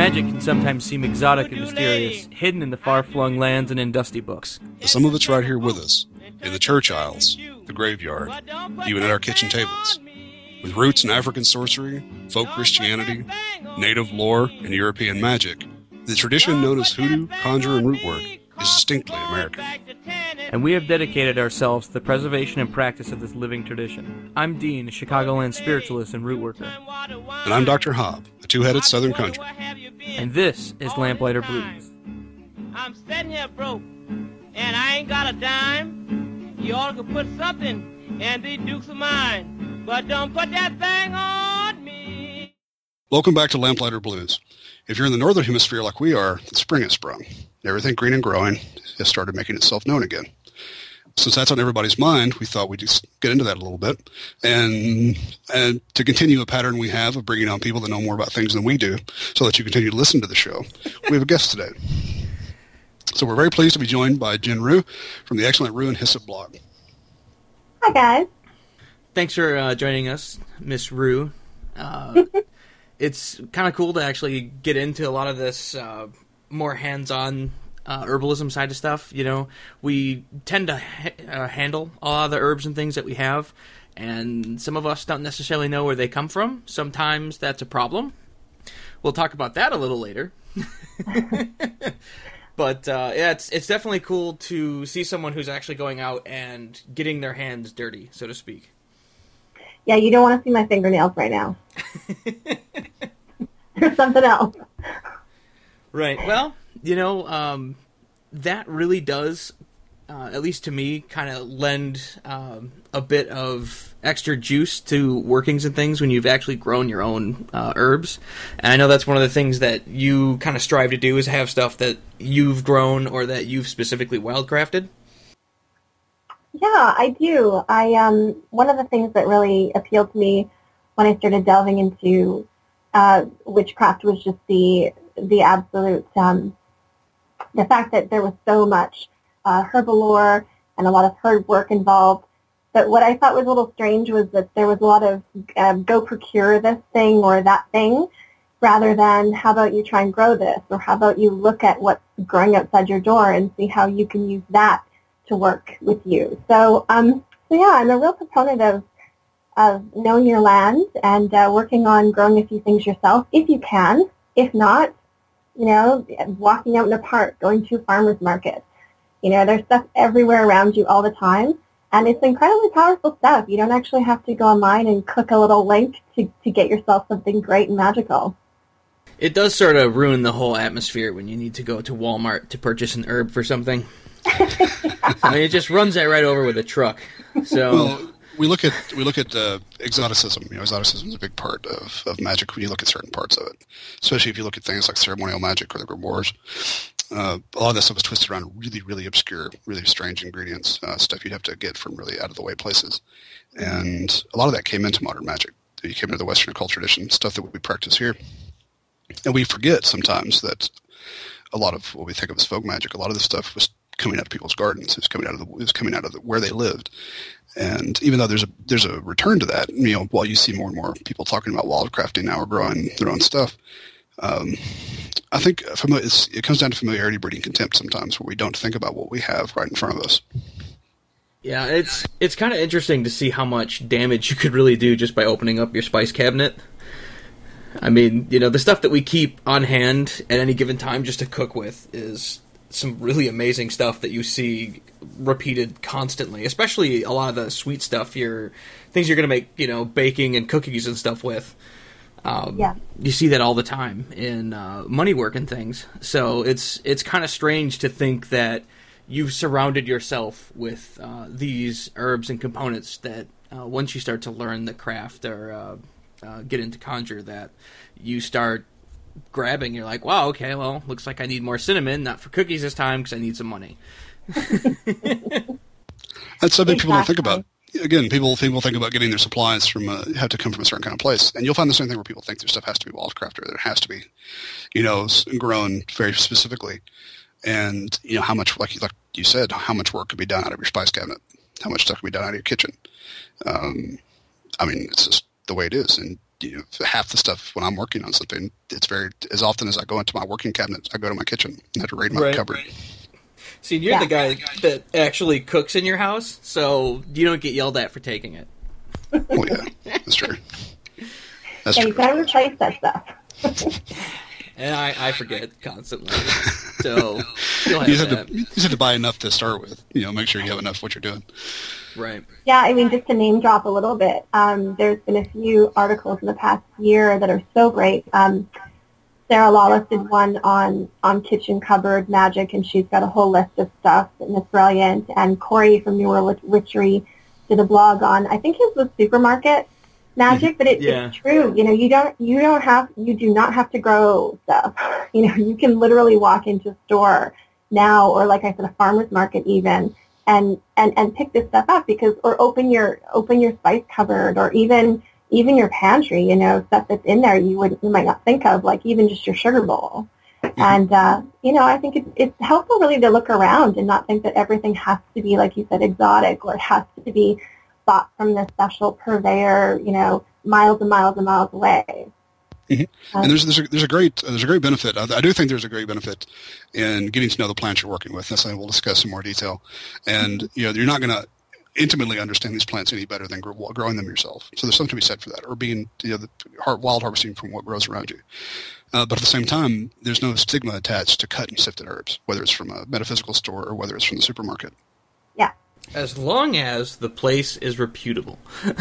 Magic can sometimes seem exotic and mysterious, hidden in the far-flung lands and in dusty books. But some of it's right here with us, in the church aisles, the graveyard, even at our kitchen tables. With roots in African sorcery, folk Christianity, native lore, and European magic, the tradition known as hoodoo, conjure, and root work is distinctly American. And we have dedicated ourselves to the preservation and practice of this living tradition. I'm Dean, a Chicagoland spiritualist and root worker. And I'm Dr. Hobb, a two-headed Southern conjurer. And this is Lamplighter Blues. I'm sitting here broke, and I ain't got a dime. You all could put something in these dukes of mine, but don't put that thing on me. Welcome back to Lamplighter Blues. If you're in the northern hemisphere like we are, the spring has sprung. Everything green and growing has started making itself known again. Since that's on everybody's mind, we thought we'd just get into that a little bit. And to continue a pattern we have of bringing on people that know more about things than we do so that you continue to listen to the show, we have a guest today. So we're very pleased to be joined by Jen Rue from the excellent Rue and Hyssop blog. Hi, guys. Thanks for joining us, Miss Rue. It's kind of cool to actually get into a lot of this more hands-on herbalism side of stuff. You know, we tend to handle a lot of the herbs and things that we have, and some of us don't necessarily know where they come from. Sometimes that's a problem. We'll talk about that a little later. But yeah, it's definitely cool to see someone who's actually going out and getting their hands dirty, so to speak. Yeah, you don't want to see my fingernails right now. There's something else. Right. Well, you know, that really does, at least to me, kind of lend a bit of extra juice to workings and things when you've actually grown your own herbs. And I know that's one of the things that you kind of strive to do, is have stuff that you've grown or that you've specifically wildcrafted. Yeah, I do. One of the things that really appealed to me when I started delving into witchcraft was just the absolute the fact that there was so much herbalore and a lot of herb work involved. But what I thought was a little strange was that there was a lot of go procure this thing or that thing, rather than how about you try and grow this, or how about you look at what's growing outside your door and see how you can use that to work with you. So yeah, I'm a real proponent of knowing your land and working on growing a few things yourself if you can. If not, you know, walking out in a park, going to a farmer's market. You know, there's stuff everywhere around you all the time, and it's incredibly powerful stuff. You don't actually have to go online and click a little link to get yourself something great and magical. It does sort of ruin the whole atmosphere when you need to go to Walmart to purchase an herb for something. I mean, it just runs that right over with a truck. So well, we look at exoticism. You know, exoticism is a big part of magic when you look at certain parts of it, especially if you look at things like ceremonial magic or the grimoires. A lot of that stuff is twisted around really, really obscure, really strange ingredients, stuff you'd have to get from really out-of-the-way places. And a lot of that came into modern magic. It came into the Western occult tradition, stuff that we practice here. And we forget sometimes that a lot of what we think of as folk magic, a lot of this stuff was coming out of people's gardens. It was coming out of where they lived. And even though there's a return to that, you know, while you see more and more people talking about wildcrafting now or growing their own stuff, I think it comes down to familiarity breeding contempt sometimes, where we don't think about what we have right in front of us. Yeah, it's kind of interesting to see how much damage you could really do just by opening up your spice cabinet. I mean, you know, the stuff that we keep on hand at any given time just to cook with is some really amazing stuff that you see repeated constantly, especially a lot of the sweet stuff, things you're going to make, you know, baking and cookies and stuff with. Yeah. You see that all the time in money work and things. So it's kind of strange to think that you've surrounded yourself with these herbs and components that once you start to learn the craft or get into conjure, that you start grabbing. You're like, wow, okay, well, looks like I need more cinnamon, not for cookies this time because I need some money. That's something people don't think about. Again, people think about getting their supplies from have to come from a certain kind of place, and you'll find the same thing where people think their stuff has to be wildcrafted, or that it has to be, you know, grown very specifically. And you know how much, like you said, how much work could be done out of your spice cabinet, how much stuff could be done out of your kitchen. I mean, it's just the way it is, and half the stuff when I'm working on something, it's very, as often as I go into my working cabinet, I go to my kitchen and have to raid my cupboard. See, you're the guy that actually cooks in your house, so you don't get yelled at for taking it. Well, yeah, that's true. That's You true. gotta replace that stuff. And I forget constantly. So you'll have You just have to buy enough to start with. Make sure you have enough of what you're doing. Right. Yeah, I mean, just to name drop a little bit, there's been a few articles in the past year that are so great. Sarah Lawless did one on kitchen cupboard magic, and she's got a whole list of stuff, and it's brilliant. And Corey from New World Witchery did a blog on, I think it was supermarket magic, but it's true. You do not have to grow stuff. You can literally walk into a store now, or like I said, a farmer's market even, and pick this stuff up or open your spice cupboard, or even your pantry, stuff that's in there you might not think of, like even just your sugar bowl. And, I think it's helpful really to look around and not think that everything has to be, like you said, exotic, or it has to be bought from this special purveyor, miles and miles and miles away. Mm-hmm. And there's a great benefit. I do think there's a great benefit in getting to know the plants you're working with. That's something we'll discuss in more detail. And, you're not going to intimately understand these plants any better than growing them yourself. So there's something to be said for that, or being wild harvesting from what grows around you. But at the same time, there's no stigma attached to cut and sifted herbs, whether it's from a metaphysical store or whether it's from the supermarket. Yeah. As long as the place is reputable.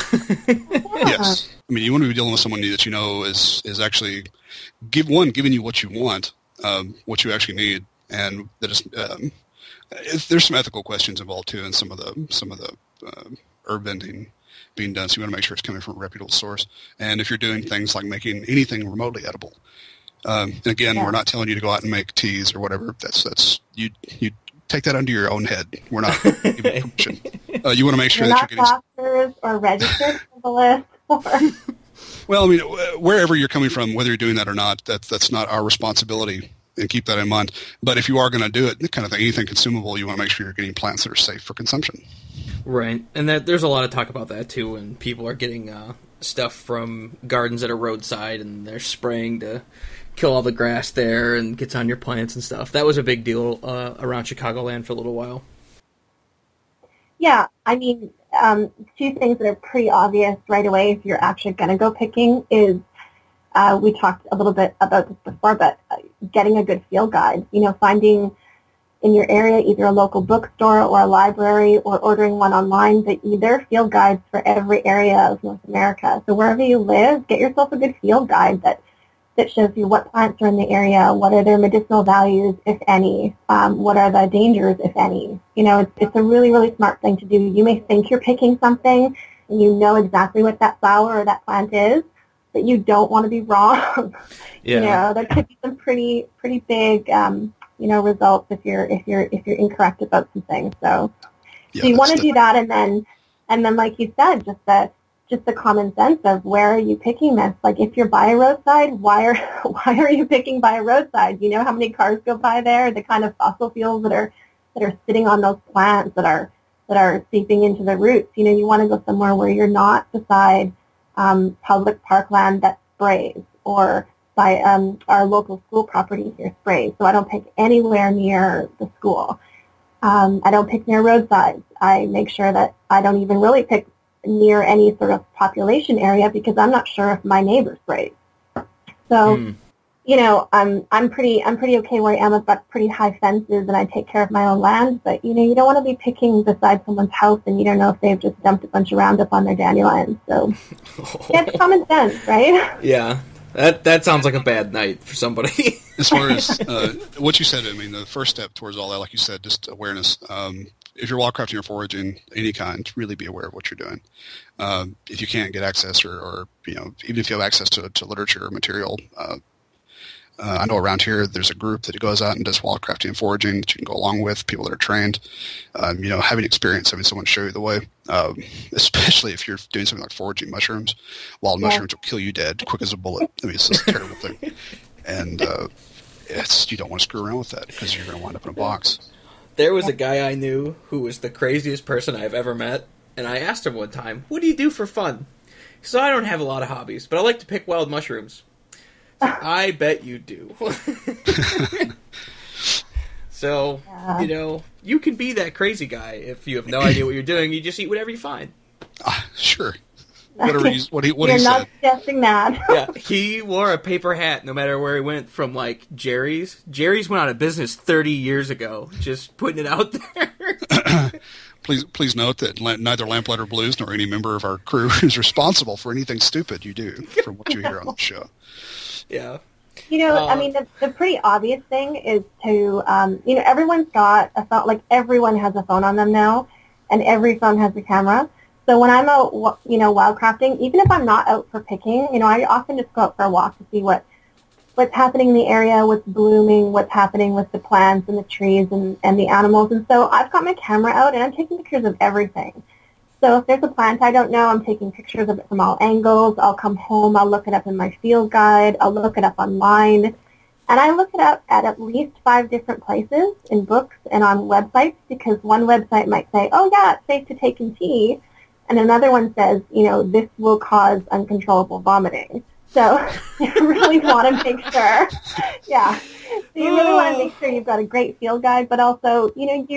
Yes. I mean, you want to be dealing with someone that is actually giving you what you want, what you actually need, and that is there's some ethical questions involved too in some of the herb vending being done. So you want to make sure it's coming from a reputable source. And if you're doing things like making anything remotely edible, and again, we're not telling you to go out and make teas or whatever. That's you take that under your own head. We're not giving permission. You want to make sure that you're getting doctors or registered herbalists. Well, I mean, wherever you're coming from, whether you're doing that or not, that's not our responsibility, and keep that in mind. But if you are going to do it, kind of thing, anything consumable, you want to make sure you're getting plants that are safe for consumption. Right, and there's a lot of talk about that too, when people are getting stuff from gardens that are roadside, and they're spraying to kill all the grass there and gets on your plants and stuff. That was a big deal around Chicagoland for a little while. Yeah, I mean, two things that are pretty obvious right away if you're actually going to go picking is, we talked a little bit about this before, but getting a good field guide, finding in your area either a local bookstore or a library, or ordering one online, but there are field guides for every area of North America. So wherever you live, get yourself a good field guide that shows you what plants are in the area, what are their medicinal values, if any, what are the dangers, if any. It's a really, really smart thing to do. You may think you're picking something, and you know exactly what that flower or that plant is, but you don't want to be wrong. Yeah. There could be some pretty big, results if you're incorrect about some things. So you want to do that, and then like you said, just the common sense of where are you picking this? Like if you're by a roadside, why are you picking by a roadside? You know how many cars go by there? The kind of fossil fuels that are sitting on those plants that are seeping into the roots. You want to go somewhere where you're not beside public parkland that sprays, or by our local school property here sprays. So I don't pick anywhere near the school. I don't pick near roadsides. I make sure that I don't even really pick near any sort of population area, because I'm not sure if my neighbor sprays. So, I'm pretty okay where I am. I've got pretty high fences, and I take care of my own land. But you don't want to be picking beside someone's house, and you don't know if they've just dumped a bunch of Roundup on their dandelions. So, it's common sense, right? Yeah, that sounds like a bad night for somebody. As far as what you said, I mean, the first step towards all that, like you said, just awareness. If you're wildcrafting or foraging, any kind, really be aware of what you're doing. If you can't get access, or even if you have access to literature or material, I know around here there's a group that goes out and does wildcrafting and foraging that you can go along with, people that are trained. Having experience, having someone show you the way, especially if you're doing something like foraging mushrooms. Wild mushrooms will kill you dead, quick as a bullet. I mean, it's just a terrible thing. And you don't want to screw around with that, because you're going to wind up in a box. There was a guy I knew who was the craziest person I've ever met, and I asked him one time, "What do you do for fun?" He So I don't have a lot of hobbies, but I like to pick wild mushrooms. I bet you do. So, you can be that crazy guy if you have no idea what you're doing. You just eat whatever you find. Sure. Whatever what he You're said. not suggesting that. Yeah, he wore a paper hat no matter where he went, from like Jerry's. Jerry's went out of business 30 years ago. Just putting it out there. Please note that neither Lamplighter Blues nor any member of our crew is responsible for anything stupid you do from what you hear on the show. Yeah. I mean, the pretty obvious thing is to, everyone's got a phone, like everyone has a phone on them now, and every phone has a camera. So when I'm out, wildcrafting, even if I'm not out for picking, I often just go out for a walk to see what's happening in the area, what's blooming, what's happening with the plants and the trees and the animals. And so I've got my camera out, and I'm taking pictures of everything. So if there's a plant I don't know, I'm taking pictures of it from all angles. I'll come home, I'll look it up in my field guide, I'll look it up online. And I look it up at least 5 different places in books and on websites, because one website might say, oh yeah, it's safe to take in tea. And another one says, this will cause uncontrollable vomiting. So you really want to make sure, so you really want to make sure you've got a great field guide, but also,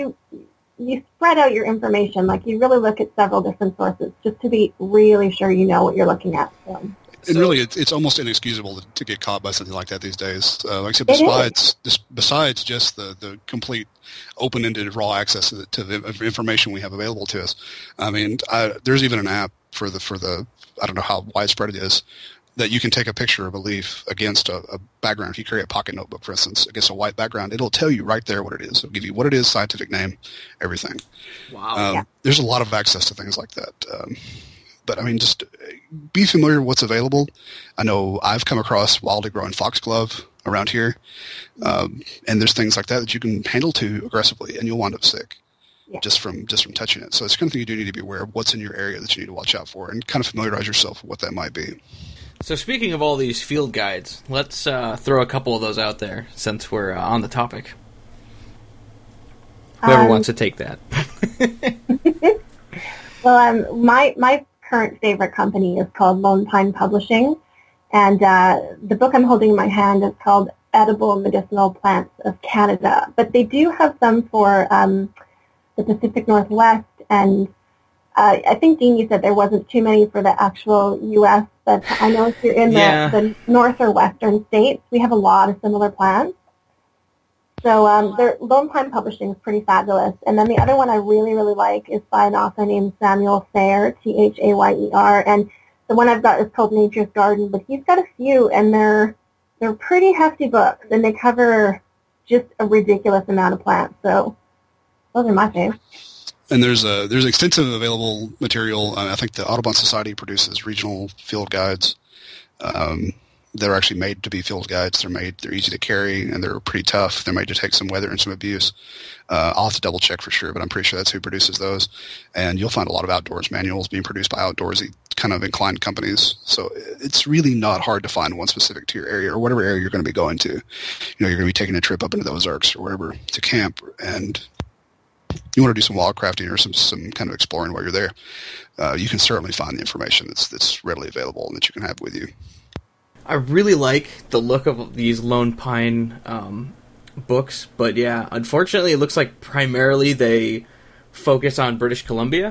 you spread out your information. Like, you really look at several different sources just to be really sure you know what you're looking at. So. And really, it's almost inexcusable to get caught by something like that these days. Like I said, besides just the complete open-ended raw access to the information we have available to us. I mean, there's even an app for the I don't know how widespread it is, that you can take a picture of a leaf against a background. If you carry a pocket notebook, for instance, against a white background, it'll tell you right there what it is. It'll give you what it is, scientific name, everything. Wow. There's a lot of access to things like that. But, I mean, just be familiar with what's available. I know I've come across wildly growing foxglove around here, and there's things like that you can handle too aggressively, and you'll wind up sick just from touching it. So it's the kind of thing you do need to be aware of what's in your area that you need to watch out for, and kind of familiarize yourself with what that might be. So speaking of all these field guides, let's throw a couple of those out there since we're on the topic. Whoever wants to take that. Well, my current favorite company is called Lone Pine Publishing, and the book I'm holding in my hand is called Edible Medicinal Plants of Canada. But they do have some for the Pacific Northwest, and I think, Dean, you said there wasn't too many for the actual U.S., but I know if you're in the north or western states, we have a lot of similar plants. So Lone Pine Publishing is pretty fabulous. And then the other one I really, really like is by an author named Samuel Thayer, Thayer, and the one I've got is called Nature's Garden, but he's got a few, and they're pretty hefty books, and they cover just a ridiculous amount of plants. So those are my favorites. And there's extensive available material. I think the Audubon Society produces regional field guides. They're actually made to be field guides. They're easy to carry, and they're pretty tough. They're made to take some weather and some abuse. I'll have to double check for sure, but I'm pretty sure that's who produces those. And you'll find a lot of outdoors manuals being produced by outdoorsy kind of inclined companies. So it's really not hard to find one specific to your area or whatever area you're going to be going to. You're going to be taking a trip up into the Ozarks or wherever to camp, and you want to do some wildcrafting or some kind of exploring while you're there. You can certainly find the information that's readily available and that you can have with you. I really like the look of these Lone Pine books, but yeah, unfortunately it looks like primarily they focus on British Columbia.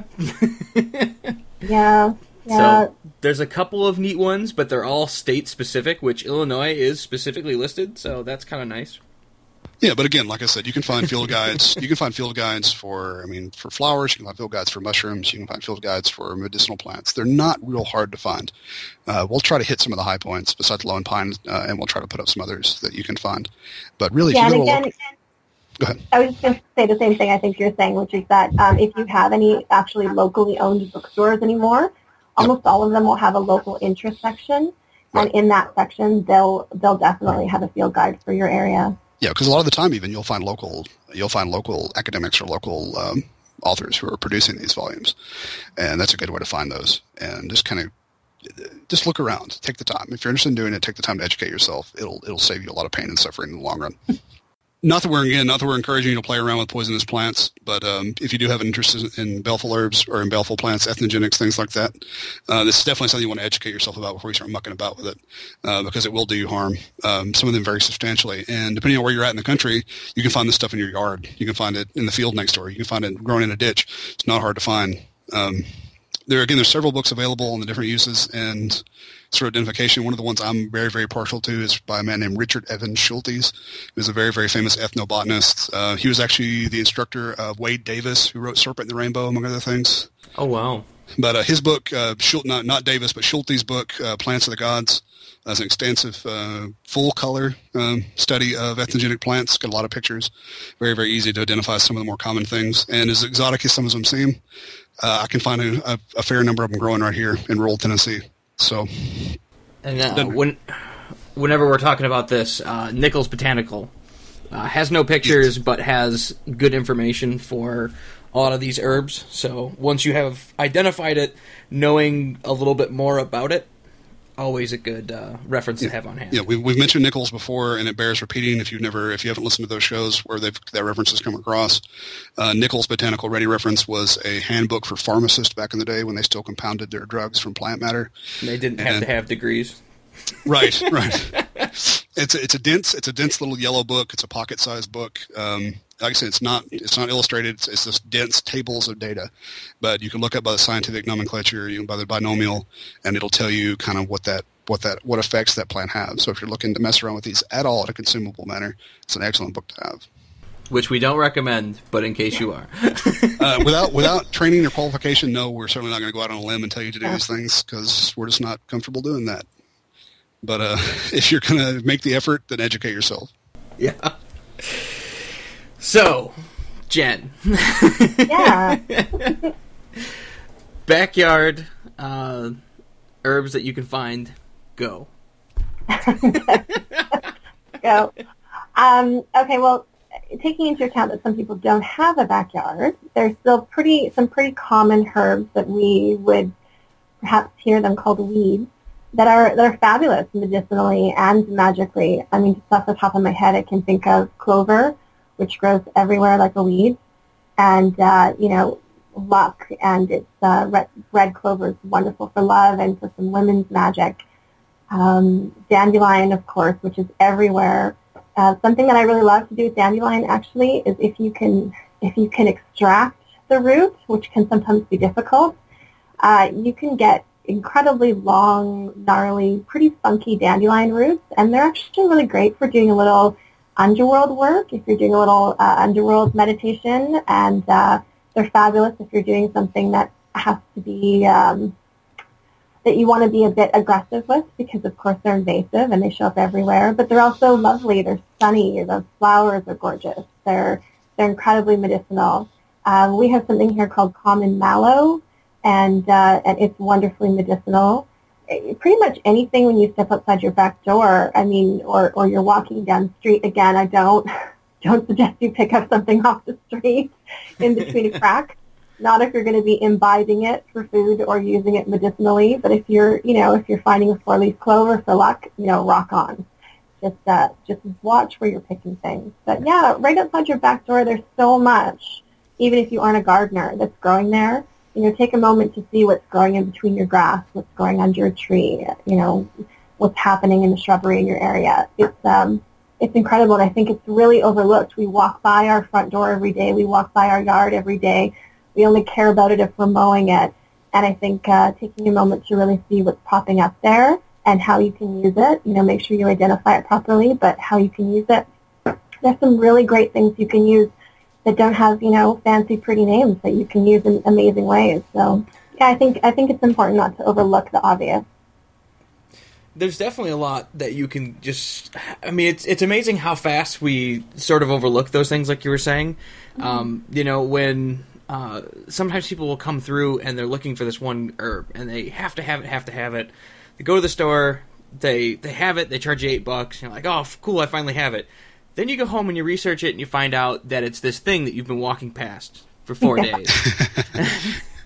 Yeah. So there's a couple of neat ones, but they're all state-specific, which Illinois is specifically listed, so that's kind of nice. Yeah, but again, like I said, you can find field guides. You can find field guides for flowers. You can find field guides for mushrooms. You can find field guides for medicinal plants. They're not real hard to find. We'll try to hit some of the high points besides Lone Pine, and we'll try to put up some others that you can find. But really, if you go ahead. I was just going to say the same thing I think you're saying, which is that if you have any actually locally owned bookstores anymore, almost all of them will have a local interest section, and in that section, they'll definitely have a field guide for your area. Yeah, because a lot of the time, even you'll find local academics or local authors who are producing these volumes, and that's a good way to find those. And just look around, take the time. If you're interested in doing it, take the time to educate yourself. It'll save you a lot of pain and suffering in the long run. Not that we're encouraging you to play around with poisonous plants, but if you do have an interest in baleful herbs or in baleful plants, ethnogenics, things like that, this is definitely something you want to educate yourself about before you start mucking about with it, because it will do you harm, some of them very substantially. And depending on where you're at in the country, you can find this stuff in your yard. You can find it in the field next door. You can find it growing in a ditch. It's not hard to find. There's several books available on the different uses and sort of identification. One of the ones I'm very, very partial to is by a man named Richard Evans Schultes, who's a very, very famous ethnobotanist. He was actually the instructor of Wade Davis, who wrote Serpent in the Rainbow, among other things. Oh, wow. But his book, not Davis, but Schultes' book, Plants of the Gods, is an extensive, full-color study of ethnogenic plants. Got a lot of pictures. Very, very easy to identify some of the more common things. And as exotic as some of them seem, I can find a fair number of them growing right here in rural Tennessee. So, and whenever we're talking about this, Nichols Botanical has no pictures, but has good information for a lot of these herbs. So once you have identified it, knowing a little bit more about it, always a good reference to have on hand. Yeah, we've mentioned Nichols before, and it bears repeating if you haven't listened to those shows where that reference has come across. Nichols Botanical Ready Reference was a handbook for pharmacists back in the day when they still compounded their drugs from plant matter. They didn't have to have degrees. Right. It's a dense little yellow book. It's a pocket-sized book. Like I said, it's not illustrated. It's just dense tables of data, but you can look up by the scientific nomenclature, by the binomial, and it'll tell you kind of what effects that plant has. So if you're looking to mess around with these at all in a consumable manner, it's an excellent book to have. Which we don't recommend, but in case you are. Without training or qualification, no, we're certainly not going to go out on a limb and tell you to do these things because we're just not comfortable doing that. But if you're going to make the effort, then educate yourself. Yeah. So, Jen. Yeah. Backyard herbs that you can find. Go. Go. Okay, well, taking into account that some people don't have a backyard, there's still some pretty common herbs that we would perhaps hear them called weeds that are fabulous medicinally and magically. I mean, just off the top of my head, I can think of clover, which grows everywhere like a weed, and luck, and it's red clover is wonderful for love and for some women's magic. Dandelion, of course, which is everywhere. Something that I really love to do with dandelion actually is if you can extract the root, which can sometimes be difficult, you can get incredibly long, gnarly, pretty funky dandelion roots, and they're actually really great for doing a little underworld work, if you're doing a little underworld meditation, and they're fabulous if you're doing something that has to be, that you want to be a bit aggressive with, because of course they're invasive and they show up everywhere, but they're also lovely, they're sunny, the flowers are gorgeous, they're incredibly medicinal. We have something here called common mallow, and it's wonderfully medicinal. Pretty much anything when you step outside your back door, I mean, or you're walking down the street. Again, I don't suggest you pick up something off the street in between a crack. Not if you're going to be imbibing it for food or using it medicinally. But if you're finding a 4-leaf clover for luck, rock on. Just watch where you're picking things. But yeah, right outside your back door, there's so much. Even if you aren't a gardener, that's growing there. Take a moment to see what's growing in between your grass, what's growing under a tree, what's happening in the shrubbery in your area. It's incredible, and I think it's really overlooked. We walk by our front door every day. We walk by our yard every day. We only care about it if we're mowing it. And I think taking a moment to really see what's popping up there and how you can use it, make sure you identify it properly, but how you can use it. There's some really great things you can use that don't have, fancy, pretty names that you can use in amazing ways. So, yeah, I think it's important not to overlook the obvious. There's definitely a lot that you can just... I mean, it's amazing how fast we sort of overlook those things, like you were saying. Mm-hmm. When sometimes people will come through and they're looking for this one herb, and they have to have it. They go to the store, they have it, they charge you $8. You're like, oh, cool, I finally have it. Then you go home and you research it and you find out that it's this thing that you've been walking past for 4 days.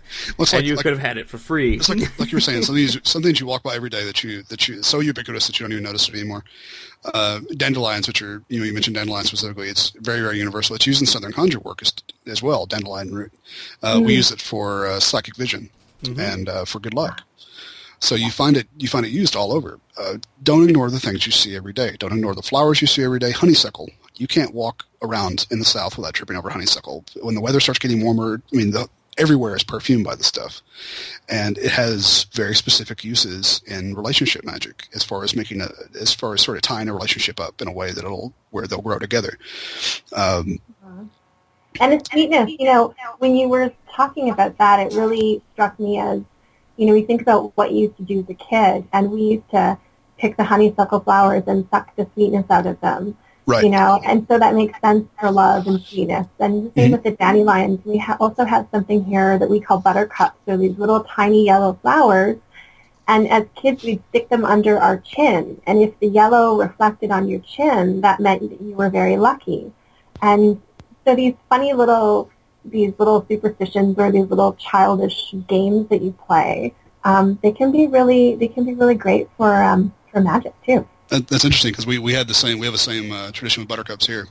Well, it's and you could have had it for free. It's like you were saying, some things you walk by every day that you it's so ubiquitous that you don't even notice it anymore. Dandelions, which are you mentioned dandelions specifically. It's very, very universal. It's used in Southern conjure work as well. Dandelion root. We use it for psychic vision and for good luck. So you find it used all over. Don't ignore the things you see every day. Don't ignore the flowers you see every day. Honeysuckle. You can't walk around in the South without tripping over honeysuckle. When the weather starts getting warmer, everywhere is perfumed by the stuff. And it has very specific uses in relationship magic as far as sort of tying a relationship up in a way where they'll grow together. And the sweetness, when you were talking about that, it really struck me as, we think about what you used to do as a kid, and we used to pick the honeysuckle flowers and suck the sweetness out of them. Right. And so that makes sense for love and sweetness. And the same with the dandelions. We also have something here that we call buttercups. So these little tiny yellow flowers. And as kids, we'd stick them under our chin. And if the yellow reflected on your chin, that meant that you were very lucky. And so these funny little superstitions or these little childish games that you play, they can be really great for magic too. That's interesting because we have the same tradition with buttercups here.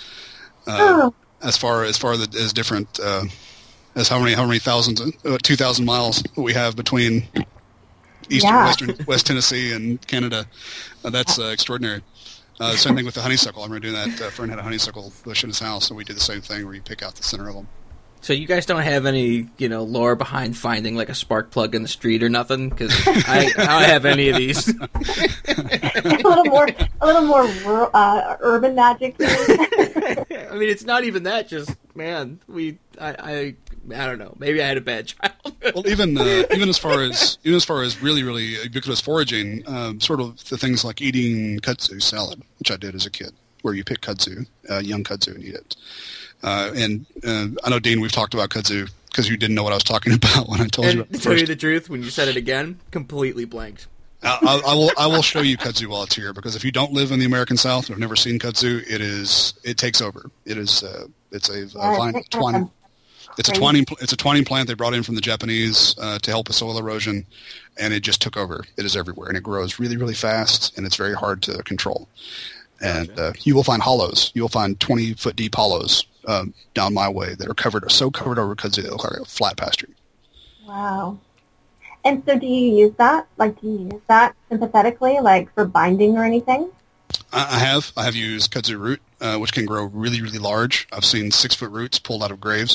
As far as different as how many thousands 2,000 miles we have between West Tennessee and Canada. That's extraordinary. Same thing with the honeysuckle. I remember doing that. A friend had a honeysuckle bush in his house, and we did the same thing where you pick out the center of them. So you guys don't have any, lore behind finding like a spark plug in the street or nothing? Because I don't have any of these. a little more urban magic. I mean, it's not even that. Just I don't know. Maybe I had a bad childhood. Well, even as far as really, really ubiquitous foraging, sort of the things like eating kudzu salad, which I did as a kid, where you pick kudzu, young kudzu, and eat it. And I know, Dean, we've talked about kudzu because you didn't know what I was talking about when I told you. To tell you the truth, when you said it again, completely blanked. I will show you kudzu while it's here, because if you don't live in the American South or have never seen kudzu, it takes over. It's a twining plant they brought in from the Japanese to help with soil erosion, and it just took over. It is everywhere, and it grows really, really fast, and it's very hard to control. And you will find hollows. You will find 20-foot deep hollows down my way that are covered over kudzu they look like a flat pasture. Wow. And so do you use that? Like, do you use that sympathetically, like for binding or anything? I have used kudzu root, which can grow really, really large. I've seen 6-foot roots pulled out of graves.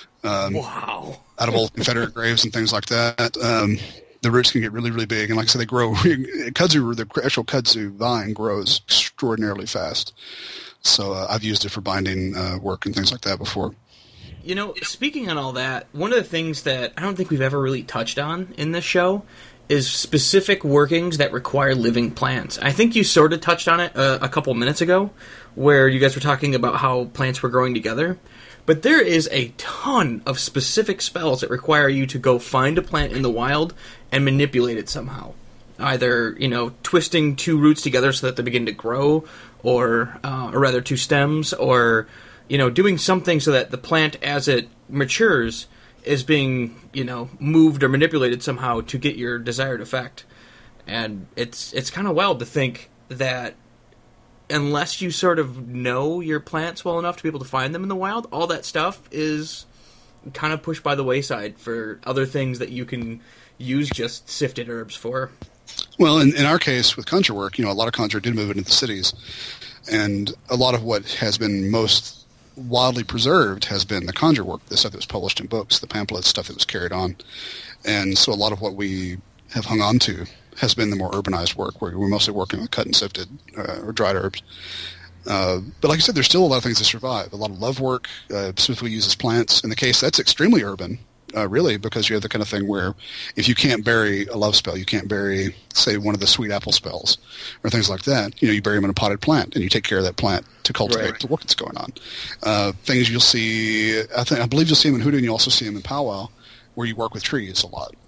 Wow. Out of old Confederate graves and things like that. The roots can get really, really big. And like I said, they grow. The actual kudzu vine grows extraordinarily fast. So I've used it for binding work and things like that before. Speaking on all that, one of the things that I don't think we've ever really touched on in this show is specific workings that require living plants. I think you sort of touched on it a couple minutes ago, where you guys were talking about how plants were growing together. But there is a ton of specific spells that require you to go find a plant in the wild and manipulate it somehow. Either, twisting two roots together so that they begin to grow, or rather two stems, or, doing something so that the plant, as it matures, is being, moved or manipulated somehow to get your desired effect. And it's kind of wild to think that unless you sort of know your plants well enough to be able to find them in the wild, all that stuff is kind of pushed by the wayside for other things that you can use just sifted herbs for. Well, in our case with conjure work, a lot of conjure did move into the cities, and a lot of what has been most widely preserved has been the conjure work, the stuff that was published in books, the pamphlets, stuff that was carried on. And so a lot of what we have hung on to has been the more urbanized work, where we're mostly working with cut and sifted or dried herbs. But like I said, there's still a lot of things that survive. A lot of love work specifically uses plants. In the case, that's extremely urban, really, because you have the kind of thing where if you can't bury a love spell, you can't bury, say, one of the sweet apple spells or things like that, you bury them in a potted plant and you take care of that plant to cultivate the work that's going on. Things you'll see, I believe you'll see them in hoodoo, and you also see them in powwow, where you work with trees a lot.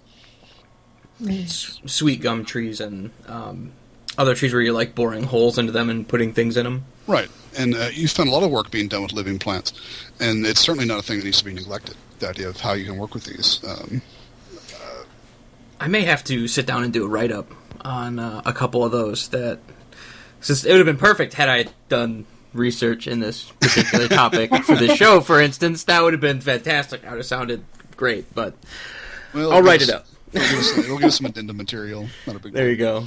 Sweet gum trees and other trees where you're like boring holes into them and putting things in them. Right. And you spend a lot of work being done with living plants, and it's certainly not a thing that needs to be neglected. the idea of how you can work with these. I may have to sit down and do a write-up on a couple of those. Since it would have been perfect had I done research in this particular topic for this show, for instance. That would have been fantastic. That would have sounded great, but I'll write it up. We'll give us some addendum material. Not a big There you go.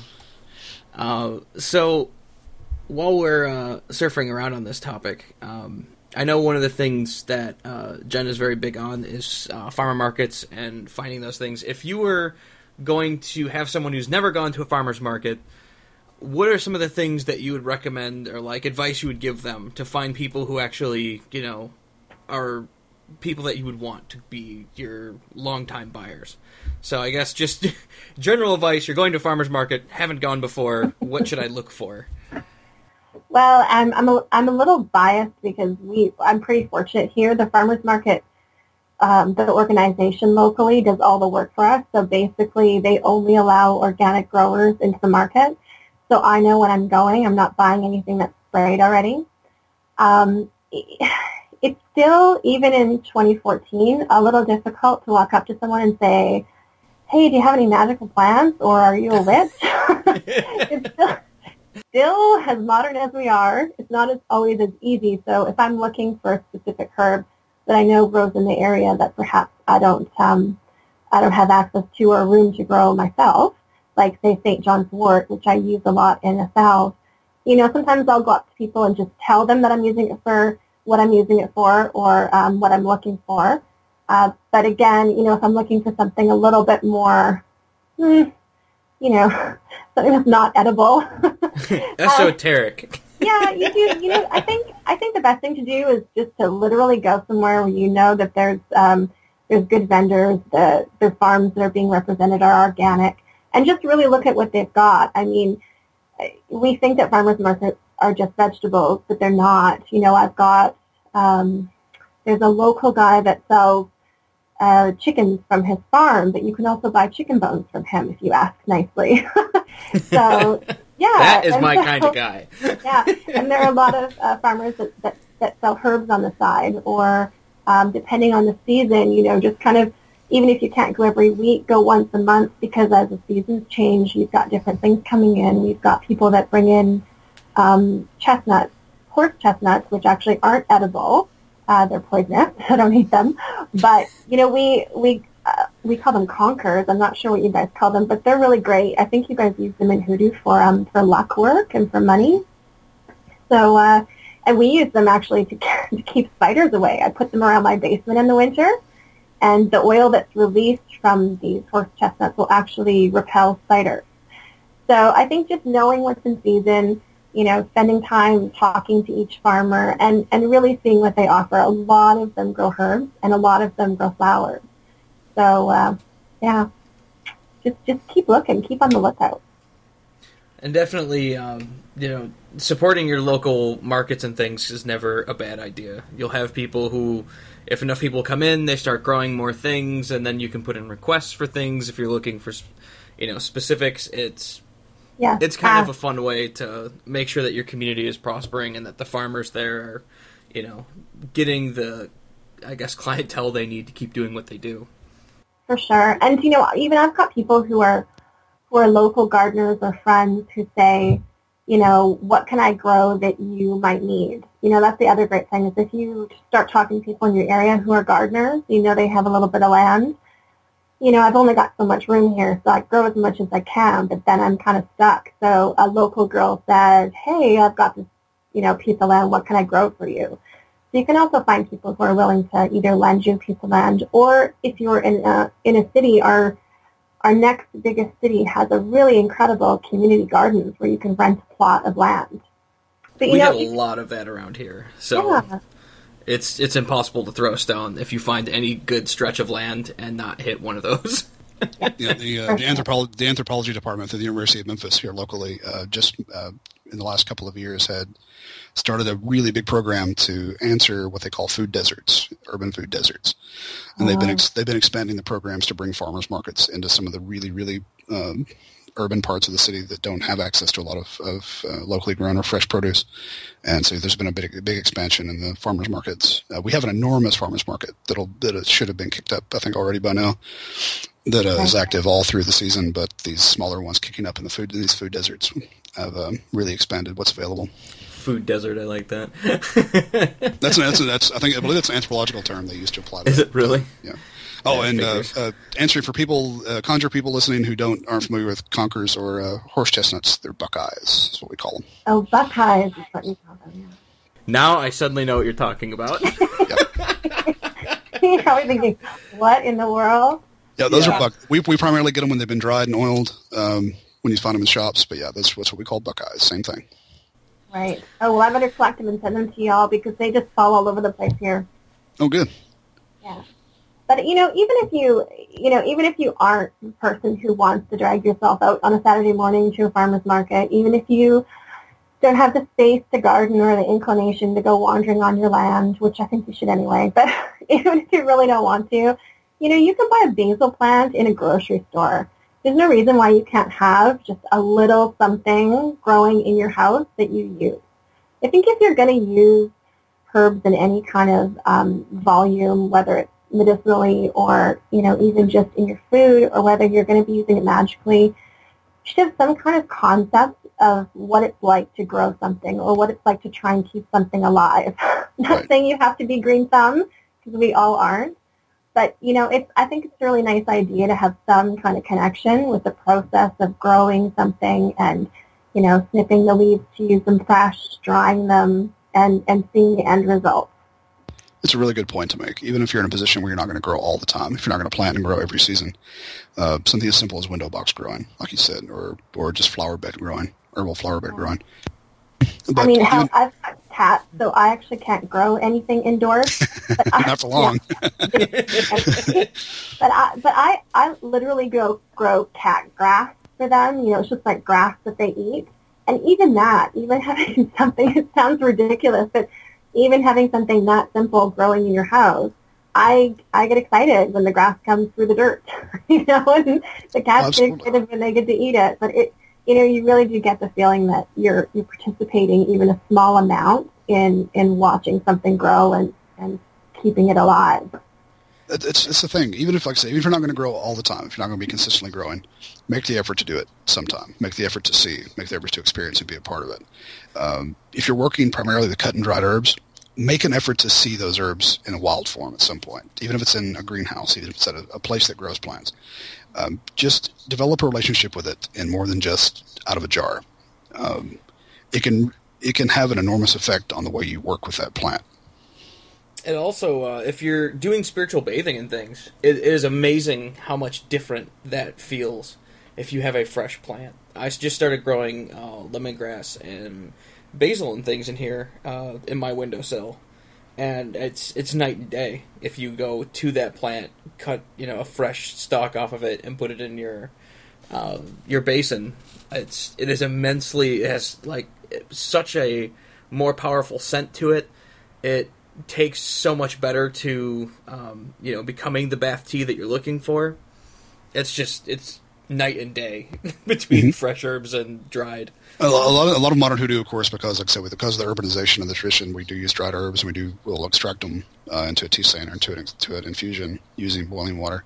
So, while we're surfing around on this topic, I know one of the things that Jen is very big on is farmer markets and finding those things. If you were going to have someone who's never gone to a farmer's market, what are some of the things that you would recommend or like advice you would give them to find people who actually, are people that you would want to be your longtime buyers? So I guess just general advice, you're going to a farmer's market, haven't gone before, what should I look for? Well, I'm a little biased because I'm pretty fortunate here. The farmers market, the organization locally does all the work for us. So basically, they only allow organic growers into the market. So I know when I'm going, I'm not buying anything that's sprayed already. It's still, even in 2014, a little difficult to walk up to someone and say, "Hey, do you have any magical plants, or are you a witch?" It's still as modern as we are. It's not always as easy. So if I'm looking for a specific herb that I know grows in the area that perhaps I don't have access to or room to grow myself, like say St. John's wort, which I use a lot in the South, sometimes I'll go up to people and just tell them that I'm using it for what I'm using it for, or what I'm looking for. But again, if I'm looking for something a little bit more, something that's not edible. Esoteric. Yeah, you do. I think the best thing to do is just to literally go somewhere where you know that there's good vendors, their farms that are being represented are organic, and just really look at what they've got. I mean, we think that farmers markets are just vegetables, but they're not. I've got there's a local guy that sells chickens from his farm, but you can also buy chicken bones from him if you ask nicely. So, yeah. That is my kind of guy. Yeah, and there are a lot of farmers that sell herbs on the side, or depending on the season, just kind of, even if you can't go every week, go once a month, because as the seasons change, you've got different things coming in. We've got people that bring in chestnuts, horse chestnuts, which actually aren't edible. They're poisonous. I don't eat them. But, we call them conkers. I'm not sure what you guys call them, but they're really great. I think you guys use them in hoodoo for luck work and for money. So, and we use them actually to keep spiders away. I put them around my basement in the winter, and the oil that's released from these horse chestnuts will actually repel spiders. So I think just knowing what's in season, spending time talking to each farmer and really seeing what they offer. A lot of them grow herbs, and a lot of them grow flowers. So, yeah, just keep looking, keep on the lookout. And definitely, supporting your local markets and things is never a bad idea. You'll have people who, if enough people come in, they start growing more things, and then you can put in requests for things if you're looking for, specifics. It's kind of a fun way to make sure that your community is prospering and that the farmers there are, getting the, clientele they need to keep doing what they do. For sure. And, even I've got people who are local gardeners or friends who say, what can I grow that you might need? That's the other great thing is if you start talking to people in your area who are gardeners, they have a little bit of land. I've only got so much room here, so I grow as much as I can, but then I'm kind of stuck. So a local girl says, hey, I've got this, piece of land. What can I grow for you? So you can also find people who are willing to either lend you a piece of land, or if you're in a city, our next biggest city has a really incredible community gardens where you can rent a plot of land. But, we have a lot of that around here, so yeah. It's impossible to throw a stone if you find any good stretch of land and not hit one of those. Yeah, the anthropology department at the University of Memphis here locally just in the last couple of years had started a really big program to answer what they call food deserts, urban food deserts, and they've been expanding the programs to bring farmers markets into some of the really really urban parts of the city that don't have access to a lot of locally grown or fresh produce. And so there's been a big expansion in the farmers markets. We have an enormous farmers market that should have been kicked up, I think, already by now, that is active all through the season, but these smaller ones kicking up in these food deserts have really expanded what's available. Food desert, I like that. I believe that's an anthropological term they used to apply to Is it really? Yeah. Oh, and answering for people, conjure people listening who aren't familiar with conkers or horse chestnuts, they're buckeyes, is what we call them. Oh, buckeyes is what you call them. Now I suddenly know what you're talking about. You're probably thinking, what in the world? Yeah, those are we primarily get them when they've been dried and oiled, when you find them in shops. But yeah, that's what we call buckeyes. Same thing. Right. Oh, well, I better collect them and send them to y'all because they just fall all over the place here. Oh, good. Yeah. But, even if you aren't a person who wants to drag yourself out on a Saturday morning to a farmer's market, even if you don't have the space to garden or the inclination to go wandering on your land, which I think you should anyway, but even if you really don't want to, you can buy a basil plant in a grocery store. There's no reason why you can't have just a little something growing in your house that you use. I think if you're going to use herbs in any kind of volume, whether it's medicinally or, even just in your food, or whether you're going to be using it magically, you should have some kind of concept of what it's like to grow something or what it's like to try and keep something alive. Not saying you have to be green thumb, because we all aren't. But, I think it's a really nice idea to have some kind of connection with the process of growing something and, snipping the leaves to use them fresh, drying them, and seeing the end result. It's a really good point to make. Even if you're in a position where you're not going to grow all the time, if you're not going to plant and grow every season, something as simple as window box growing, like you said, or just flower bed growing, herbal flower bed growing. But I've got cats, so I actually can't grow anything indoors. But not for long. But I literally grow cat grass for them. It's just like grass that they eat. And even having something, it sounds ridiculous, but even having something that simple growing in your house, I get excited when the grass comes through the dirt, and the cats get excited when they get to eat it. But you really do get the feeling that you're participating even a small amount in watching something grow and keeping it alive. It's the thing. Even if, like I say, even if you're not going to grow all the time, if you're not going to be consistently growing, make the effort to do it sometime. Make the effort to see. Make the effort to experience and be a part of it. If you're working primarily with cut and dried herbs, make an effort to see those herbs in a wild form at some point, even if it's in a greenhouse, even if it's at a place that grows plants. Just develop a relationship with it, and more than just out of a jar. It can have an enormous effect on the way you work with that plant. And also, if you're doing spiritual bathing and things, it is amazing how much different that feels if you have a fresh plant. I just started growing lemongrass and basil and things in here in my windowsill, and it's night and day. If you go to that plant, cut a fresh stalk off of it and put it in your basin, it has like such a more powerful scent to it. It takes so much better to becoming the bath tea that you're looking for. It's night and day between fresh herbs and dried. A lot of modern hoodoo, of course, because like I said, because of the urbanization of the tradition, we do use dried herbs, and we'll extract them into a tisane or into an infusion using boiling water.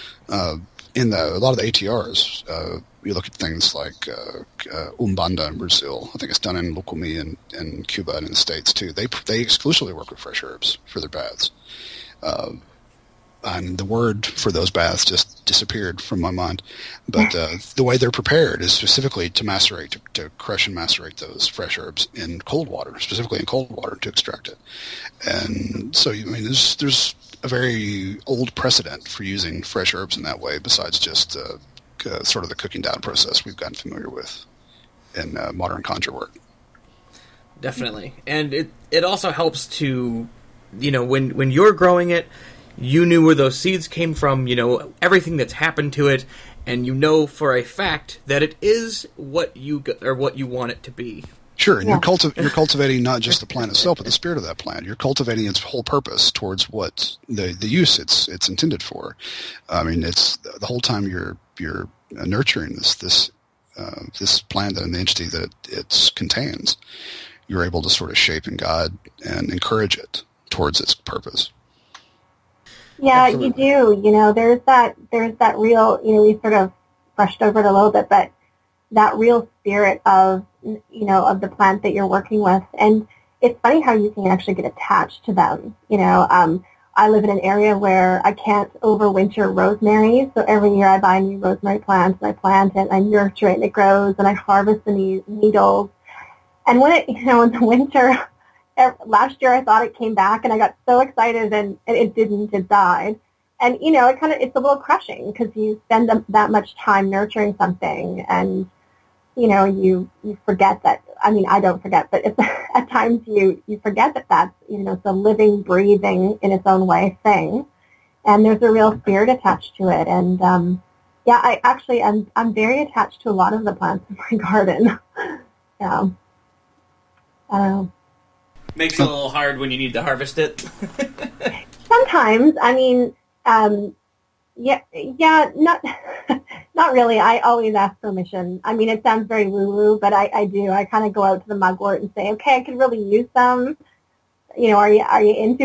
In a lot of the ATRs, you look at things like Umbanda in Brazil. I think it's done in Lukumi in Cuba and in the States too. They exclusively work with fresh herbs for their baths. And the word for those baths just disappeared from my mind. But the way they're prepared is specifically to macerate, to crush and macerate those fresh herbs in cold water, specifically in cold water to extract it. And so, there's a very old precedent for using fresh herbs in that way, besides just sort of the cooking down process we've gotten familiar with in modern conjure work. Definitely. And it also helps to, when you're growing it, you knew where those seeds came from, everything that's happened to it, and for a fact that it is what you want it to be. Sure, and you're cultivating not just the plant itself, but the spirit of that plant. You're cultivating its whole purpose towards what the use it's intended for. It's the whole time you're nurturing this this plant and the entity that it contains, you're able to sort of shape and guide and encourage it towards its purpose. Yeah, Absolutely. you do. There's that real, we sort of brushed over it a little bit, but that real spirit of, of the plant that you're working with. And it's funny how you can actually get attached to them. I live in an area where I can't overwinter rosemary, so every year I buy new rosemary plants and I plant it and I nurture it and it grows and I harvest the needles. And when it, in the winter, last year I thought it came back and I got so excited and it didn't, it died. And, it's a little crushing because you spend that much time nurturing something and, you forget that, I don't forget, but at times you forget that that's, it's a living, breathing in its own way thing. And there's a real spirit attached to it. And, I'm very attached to a lot of the plants in my garden. Yeah. I don't know. Makes it a little hard when you need to harvest it. Sometimes, not really. I always ask permission. It sounds very woo-woo, but I do. I kind of go out to the mugwort and say, okay, I could really use some. Are you into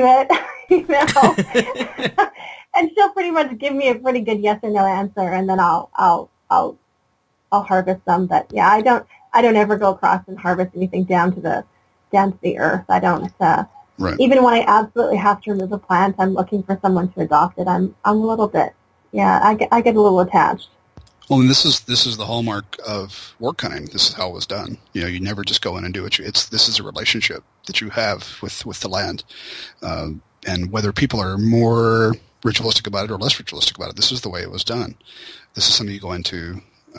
it? And she'll pretty much give me a pretty good yes or no answer, and then I'll harvest them. But yeah, I don't ever go across and harvest anything down to the earth. I don't. Right. Even when I absolutely have to remove a plant, I'm looking for someone to adopt it. I'm a little bit, I get a little attached. Well, and this is the hallmark of work hunting. This is how it was done. You never just go in and do it. This is a relationship that you have with the land, and whether people are more ritualistic about it or less ritualistic about it, this is the way it was done. This is something you go into,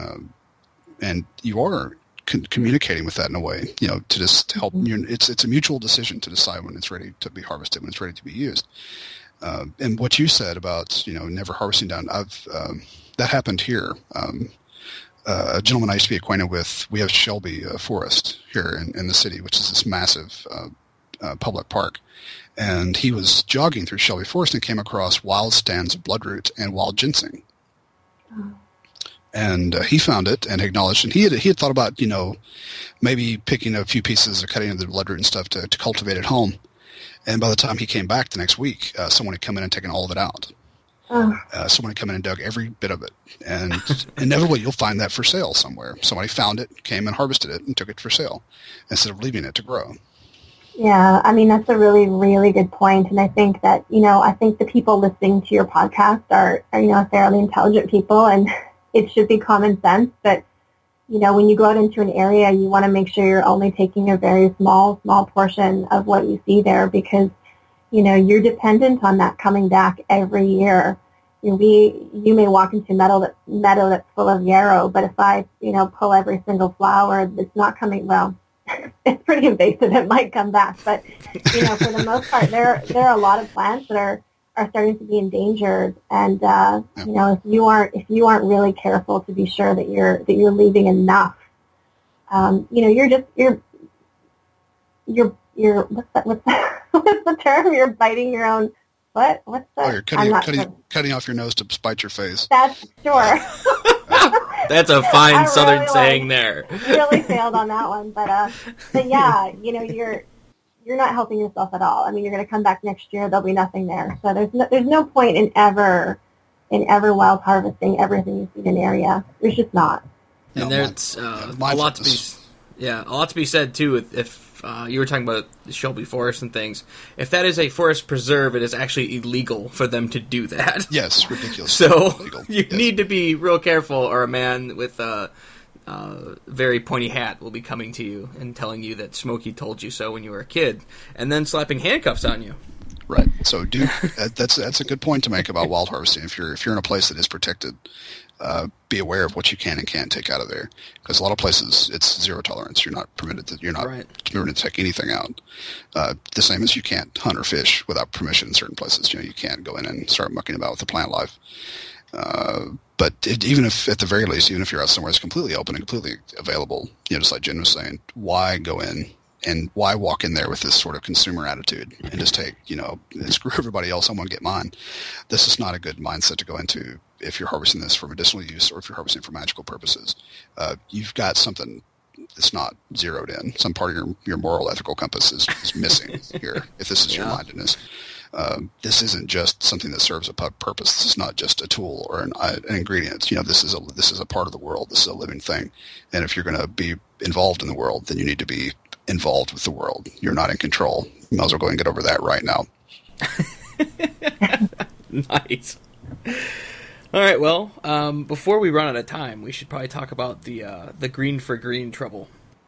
and you are communicating with that in a way, to help you. It's a mutual decision to decide when it's ready to be harvested, when it's ready to be used. And what you said about, never harvesting down, that happened here. A gentleman I used to be acquainted with, we have Shelby Forest here in the city, which is this massive public park. And he was jogging through Shelby Forest and came across wild stands of bloodroot and wild ginseng. Oh. And he found it and acknowledged, and he had thought about, maybe picking a few pieces or cutting into the bloodroot and stuff to cultivate at home. And by the time he came back the next week, someone had come in and taken all of it out. Someone had come in and dug every bit of it. And inevitably you'll find that for sale somewhere. Somebody found it, came and harvested it, and took it for sale instead of leaving it to grow. Yeah, that's a really, really good point. And I think that, I think the people listening to your podcast are fairly intelligent people, and it should be common sense. But, when you go out into an area, you want to make sure you're only taking a very small portion of what you see there because, you're dependent on that coming back every year. You may walk into a meadow that's full of yarrow, but if I, pull every single flower, it's not coming, well, it's pretty invasive. It might come back. But, for the most part, there are a lot of plants that are starting to be endangered. And, if you aren't really careful to be sure that you're leaving enough, you're what's the term? You're biting your own foot? What's that? Oh, you're cutting off your nose to spite your face. That's sure. That's a fine Southern saying there. Really failed on that one, but yeah, you're not helping yourself at all. You're going to come back next year, there'll be nothing there. So there's no point in ever wild harvesting everything you see in an area. There's just not. And there's a lot to be said too. If you were talking about Shelby Forest and things, if that is a forest preserve, it is actually illegal for them to do that. Yes, ridiculous. So you need to be real careful, or a man with a very pointy hat will be coming to you and telling you that Smokey told you so when you were a kid, and then slapping handcuffs on you. Right. So, that's a good point to make about wild harvesting. If you're in a place that is protected, be aware of what you can and can't take out of there, because a lot of places it's zero tolerance. You're not permitted to take anything out. The same as you can't hunt or fish without permission in certain places. You can't go in and start mucking about with the plant life. But even if, at the very least, even if you're out somewhere that's completely open and completely available, just like Jen was saying, why go in and why walk in there with this sort of consumer attitude and just take, screw everybody else, I want to get mine. This is not a good mindset to go into if you're harvesting this for medicinal use or if you're harvesting for magical purposes, you've got something that's not zeroed in. Some part of your moral, ethical compass is missing here, if this is your mindedness. This isn't just something that serves a purpose. This is not just a tool or an ingredient. This is a part of the world. This is a living thing. And if you're going to be involved in the world, then you need to be involved with the world. You're not in control. You might as well go and get over that right now. Nice. All right, well, before we run out of time, we should probably talk about the green for green trouble.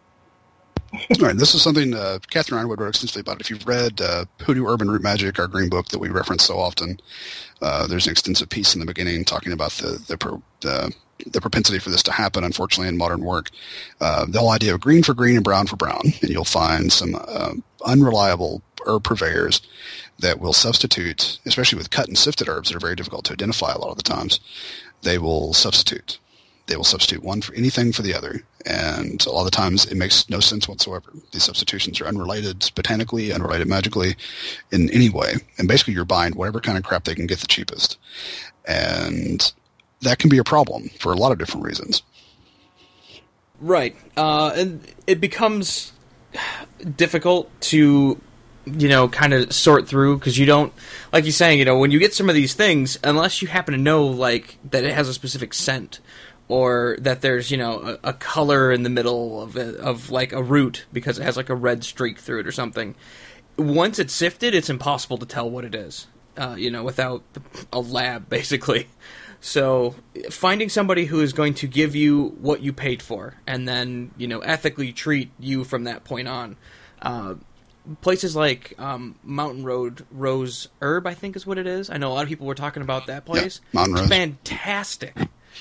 All right, this is something Catherine Ironwood wrote extensively about. If you've read Hoodoo Urban Root Magic, our green book that we reference so often, there's an extensive piece in the beginning talking about the propensity for this to happen, unfortunately, in modern work. The whole idea of green for green and brown for brown, and you'll find some unreliable herb purveyors that will substitute, especially with cut and sifted herbs that are very difficult to identify a lot of the times. They will substitute. They will substitute one for anything for the other, and a lot of the times it makes no sense whatsoever. These substitutions are unrelated botanically, unrelated magically, in any way, and basically you're buying whatever kind of crap they can get the cheapest. And that can be a problem for a lot of different reasons. Right. And it becomes difficult to, kind of sort through, because you don't, like you're saying, when you get some of these things, unless you happen to know, like, that it has a specific scent, or that there's, a color in the middle of like a root because it has like a red streak through it or something. Once it's sifted, it's impossible to tell what it is, without a lab, basically. So finding somebody who is going to give you what you paid for and then, ethically treat you from that point on. Places like Mountain Road Rose Herb, I think is what it is. I know a lot of people were talking about that place. Yeah, Mountain Rose. Fantastic.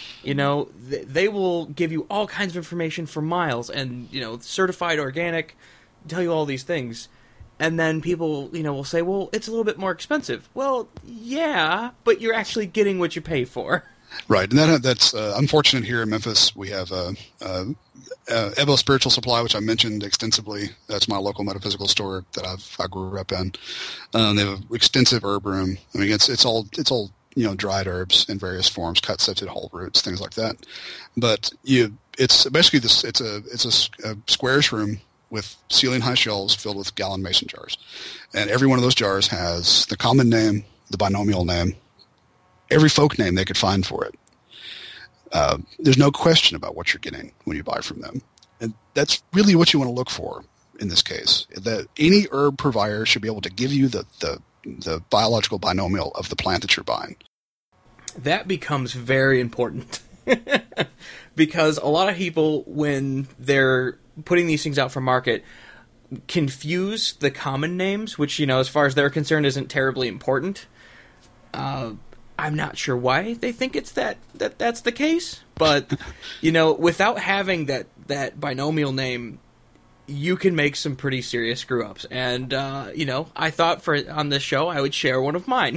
They will give you all kinds of information for miles and, certified organic, tell you all these things. And then people, will say, well, it's a little bit more expensive. Well, yeah, but you're actually getting what you pay for. Right, and that's unfortunate here in Memphis. We have Evo Spiritual Supply, which I mentioned extensively. That's my local metaphysical store that I grew up in. They have an extensive herb room. I mean, it's all dried herbs in various forms, cut, sifted, whole roots, things like that. But it's basically this. It's a squarish room with ceiling-high shelves filled with gallon mason jars, and every one of those jars has the common name, the binomial name, every folk name they could find for it. There's no question about what you're getting when you buy from them, and that's really what you want to look for in this case. That any herb provider should be able to give you the biological binomial of the plant that you're buying. That becomes very important because a lot of people, when they're putting these things out for market, confuse the common names, which, as far as they're concerned, isn't terribly important. I'm not sure why they think it's that's the case, but without having that binomial name, you can make some pretty serious screw ups. And I thought on this show I would share one of mine.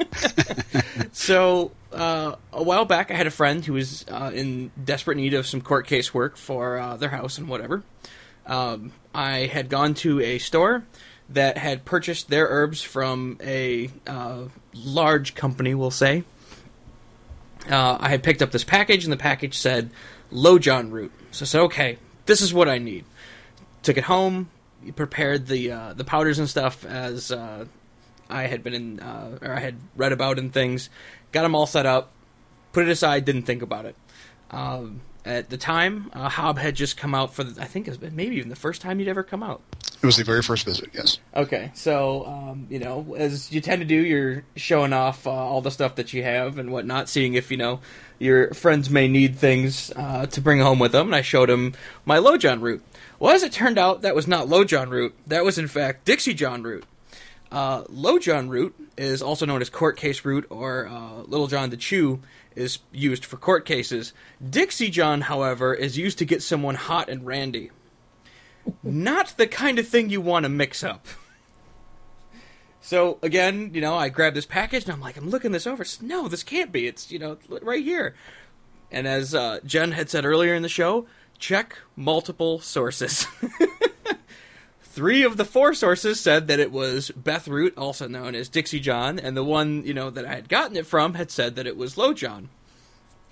So a while back, I had a friend who was in desperate need of some court case work for their house and whatever. I had gone to a store that had purchased their herbs from a large company, we'll say. I had picked up this package, and the package said Low John root. So I said, okay, this is what I need. Took it home, prepared the powders and stuff as I had been in, or I had read about in things. Got them all set up, put it aside, didn't think about it. At the time, Hob had just come out for, I think it was maybe even the first time he'd ever come out. It was the very first visit, yes. Okay, so, as you tend to do, you're showing off all the stuff that you have and whatnot, seeing if, your friends may need things to bring home with them, and I showed him my Low John root. Well, as it turned out, that was not Low John root. That was, in fact, Dixie John root. Low John root is also known as court case root, or Little John the Chew is used for court cases. Dixie John, however, is used to get someone hot and randy. Not the kind of thing you want to mix up. So, again, I grabbed this package, and I'm looking this over. No, this can't be. It's, right here. And as Jen had said earlier in the show, check multiple sources. 3 of the 4 sources said that it was Beth Root, also known as Dixie John, and the one, that I had gotten it from had said that it was Low John.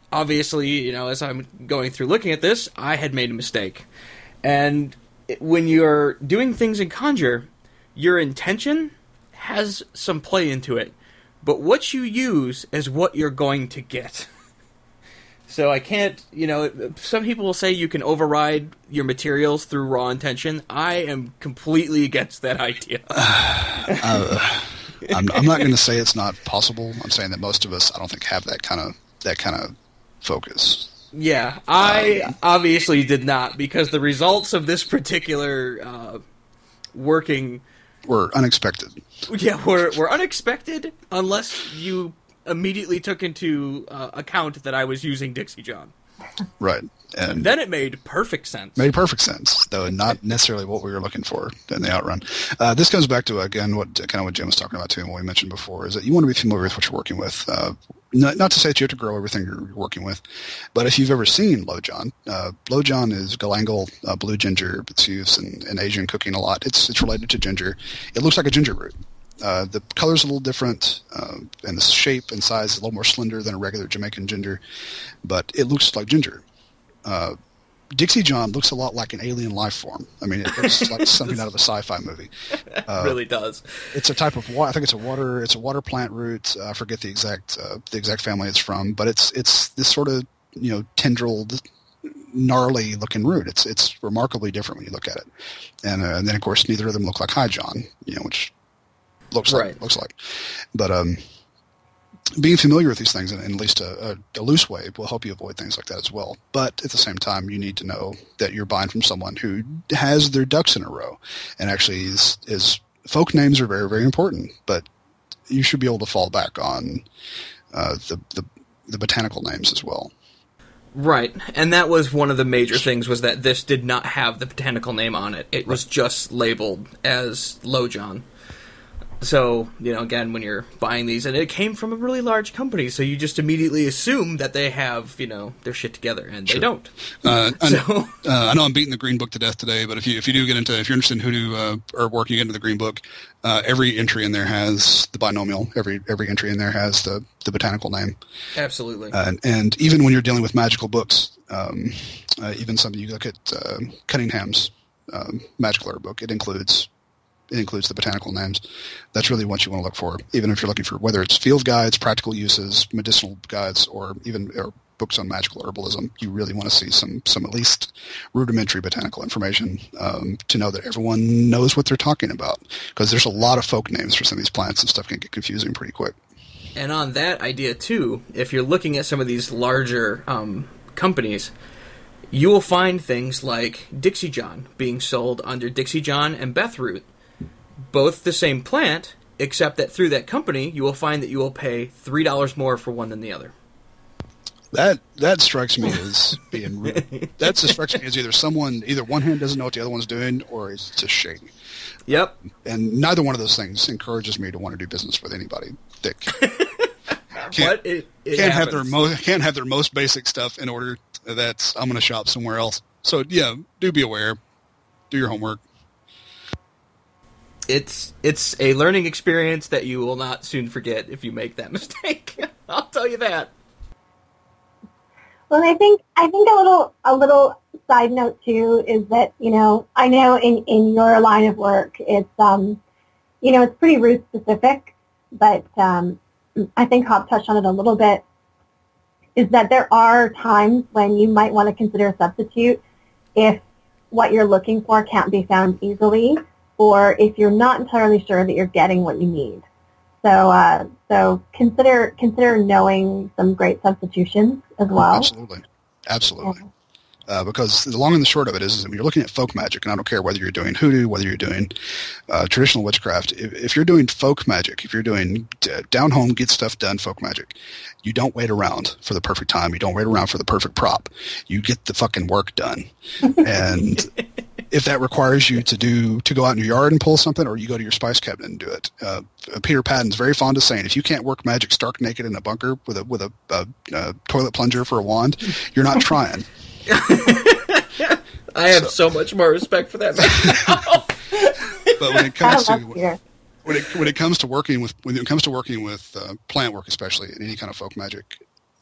obviously, as I'm going through looking at this, I had made a mistake. And when you're doing things in Conjure, your intention has some play into it. But what you use is what you're going to get. So I can't, some people will say you can override your materials through raw intention. I am completely against that idea. I'm not going to say it's not possible. I'm saying that most of us, I don't think, have that kind of focus. Yeah, I obviously did not, because the results of this particular working were unexpected. Yeah, were unexpected unless you immediately took into account that I was using Dixie John. Right. And then it made perfect sense. Made perfect sense, though not necessarily what we were looking for in the outrun. This comes back to, again, what Jim was talking about, too, and what we mentioned before, is that you want to be familiar with what you're working with. Not to say that you have to grow everything you're working with, but if you've ever seen Low John is galangal blue ginger. It's used in Asian cooking a lot. It's related to ginger. It looks like a ginger root. The color's a little different, and the shape and size is a little more slender than a regular Jamaican ginger, but it looks like ginger. Dixie John looks a lot like an alien life form. I mean, it looks like something out of a sci-fi movie. It really does. It's a type of water. I think it's a water plant root. I forget the exact family it's from, but it's this sort of tendrilled, gnarly looking root. It's remarkably different when you look at it, and then of course neither of them look like High John, which looks like. But being familiar with these things in at least a loose way will help you avoid things like that as well. But at the same time, you need to know that you're buying from someone who has their ducks in a row, and actually is folk names are very, very important. But you should be able to fall back on the botanical names as well. Right, and that was one of the major things, was that this did not have the botanical name on it. It was just labeled as Low John. So, again, when you're buying these, and it came from a really large company, so you just immediately assume that they have, their shit together, and they don't. I know I'm beating the Green Book to death today, but if you're interested in hoodoo or work, you get into the Green Book, every entry in there has the binomial. Every entry in there has the botanical name. Absolutely. And even when you're dealing with magical books, even something you look at Cunningham's magical herb book, it includes the botanical names. That's really what you want to look for, even if you're looking for whether it's field guides, practical uses, medicinal guides, or books on magical herbalism. You really want to see some at least rudimentary botanical information to know that everyone knows what they're talking about, because there's a lot of folk names for some of these plants, and stuff can get confusing pretty quick. And on that idea, too, if you're looking at some of these larger companies, you will find things like Dixie John being sold under Dixie John and Beth Root. Both the same plant, except that through that company, you will find that you will pay $3 more for one than the other. That strikes me as being that strikes me as either one hand doesn't know what the other one's doing, or it's just shady. Yep. And neither one of those things encourages me to want to do business with anybody that can't have their most basic stuff in order that I'm going to shop somewhere else. So yeah, do be aware. Do your homework. It's a learning experience that you will not soon forget if you make that mistake. I'll tell you that. Well, I think a little side note too is that I know in your line of work it's it's pretty root specific, but I think Hop touched on it a little bit. Is that there are times when you might want to consider a substitute if what you're looking for can't be found easily, or if you're not entirely sure that you're getting what you need. So consider knowing some great substitutions as well. Absolutely. Because the long and the short of it is that when you're looking at folk magic, and I don't care whether you're doing hoodoo, whether you're doing traditional witchcraft, if you're doing folk magic, if you're doing down home, get stuff done folk magic, you don't wait around for the perfect time. You don't wait around for the perfect prop. You get the fucking work done. And if that requires you to go out in your yard and pull something, or you go to your spice cabinet and do it. Peter Patton's very fond of saying, if you can't work magic stark naked in a bunker with a toilet plunger for a wand, you're not trying. I have so much more respect for that man. But when it comes to working with plant work, especially in any kind of folk magic,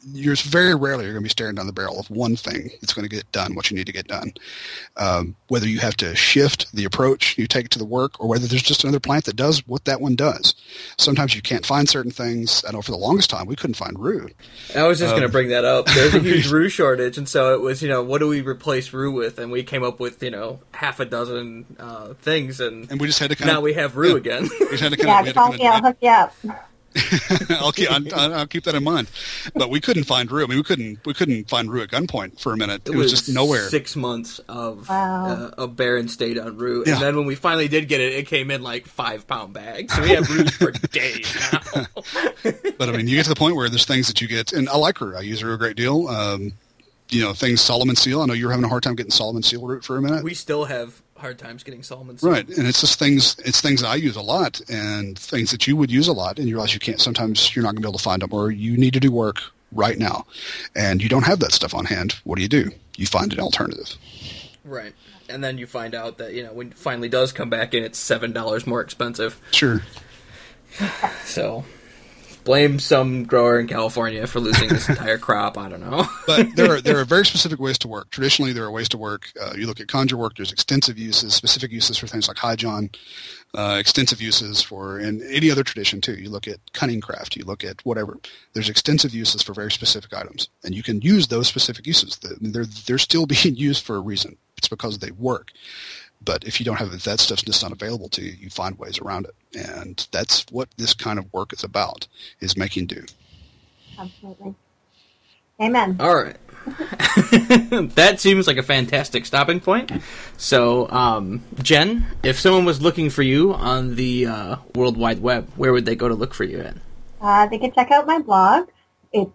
you're very rarely you're going to be staring down the barrel of one thing that's going to get done what you need to get done. Whether you have to shift the approach you take to the work, or whether there's just another plant that does what that one does. Sometimes you can't find certain things. I know for the longest time we couldn't find rue. I was just going to bring that up. There's a huge rue shortage, and so it was, what do we replace rue with? And we came up with, half a dozen things, and we just had to now we have rue again. We just had to call me, I'll hook you up. I'll keep that in mind. But we couldn't find rue. I mean, we couldn't find rue at gunpoint for a minute. It was just nowhere. 6 months of a barren state on rue, and then when we finally did get it, it came in like 5-pound bags. So we have rue for days now. But I mean, you get to the point where there's things that you get, and I like rue. I use rue a great deal. Things Solomon seal. I know you were having a hard time getting Solomon seal root for a minute. We still have hard times getting Solomon seal. Right, and it's just things I use a lot, and things that you would use a lot, and you realize you can't. Sometimes you're not going to be able to find them, or you need to do work right now, and you don't have that stuff on hand. What do? You find an alternative. Right, and then you find out that when it finally does come back in, it's $7 more expensive. Sure. So, blame some grower in California for losing this entire crop. I don't know. But there are very specific ways to work. Traditionally, there are ways to work. You look at conjure work. There's extensive uses, specific uses for things like high John, extensive uses for in any other tradition too. You look at cunning craft. You look at whatever. There's extensive uses for very specific items, and you can use those specific uses. They're still being used for a reason. It's because they work. But if you don't have that stuff's just not available to you, you find ways around it. And that's what this kind of work is about, is making do. Absolutely. Amen. All right. That seems like a fantastic stopping point. So, Jen, if someone was looking for you on the World Wide Web, where would they go to look for you at? They can check out my blog. It's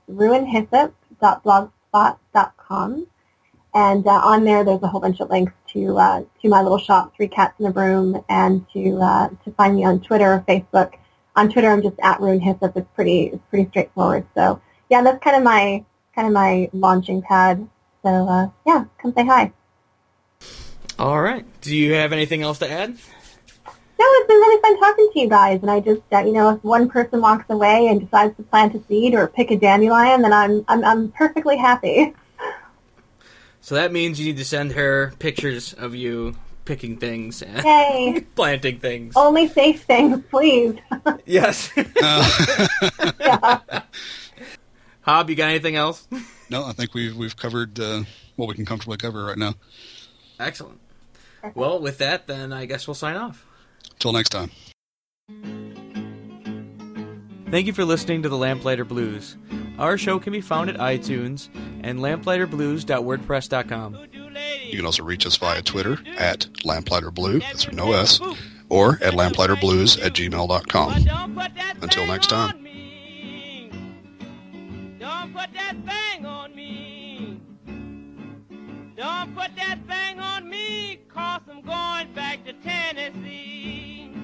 ruinhyssop.blogspot.com. And on there's a whole bunch of links to my little shop, 3 Cats in a Broom, and to find me on Twitter or Facebook. On Twitter, I'm just at Ruin Hyssop. It's pretty straightforward. So yeah, that's kind of my launching pad. So come say hi. All right. Do you have anything else to add? No, it's been really fun talking to you guys. And I just if one person walks away and decides to plant a seed or pick a dandelion, then I'm perfectly happy. So that means you need to send her pictures of you picking things and planting things. Only safe things, please. Yes. Yeah. Hob, you got anything else? No, I think we've covered what we can comfortably cover right now. Excellent. Well, with that, then I guess we'll sign off. Till next time. Thank you for listening to the Lamplighter Blues. Our show can be found at iTunes and lamplighterBlues.wordpress.com. You can also reach us via Twitter at lamplighterblue, that's with no S, or at lamplighterblues@gmail.com. Until next time. Don't put that thing on me. Don't put that thing on me, 'cause I'm going back to Tennessee.